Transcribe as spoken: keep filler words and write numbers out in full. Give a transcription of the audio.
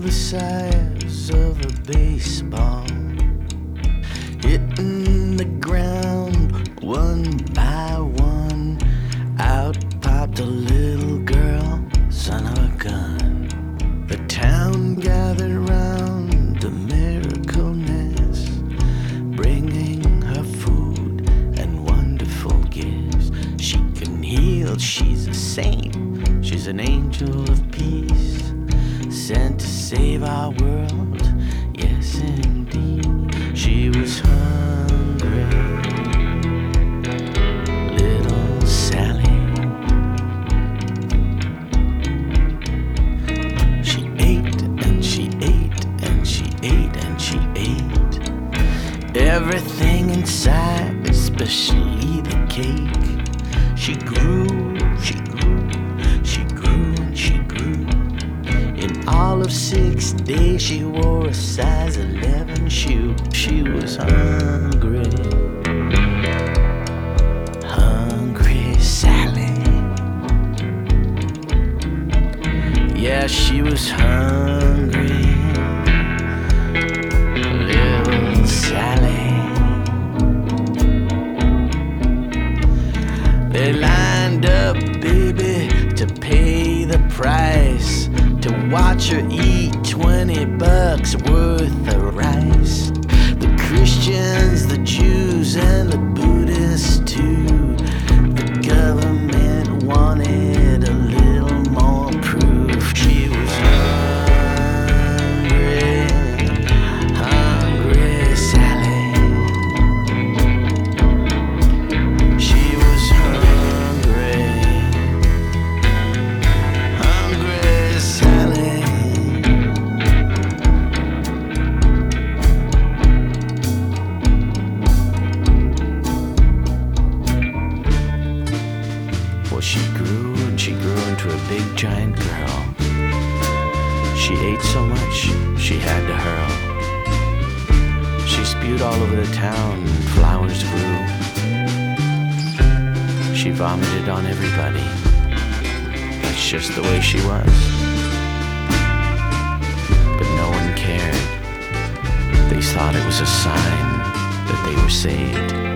the size of a baseball, hitting the ground one by one. Out popped a little girl, son of a gun. The town gathered round the miracle nest, bringing her food and wonderful gifts. She can heal, she's a saint, she's an angel of peace, sent to save our world, yes indeed. She was hungry, little Sally. She ate and she ate and she ate and she ate everything inside, especially the cake. She grew, she grew, she grew and she grew. In all of six days she wore a size eleven shoe. She was hungry, hungry Sally. Yeah, she was hungry, little Sally. They lined up, baby, to pay the price, to watch her eat twenty bucks worth of rice. The Christians, the Jews, and the Buddhists too. The government wanted a little more proof. She was hungry, hungry Sally. She was hungry, hungry Sally. Well, she grew and she grew into a big giant girl. She ate so much she had to hurl. She spewed all over the town and flowers grew. She vomited on everybody. That's just the way she was. But no one cared. They thought it was a sign that they were saved.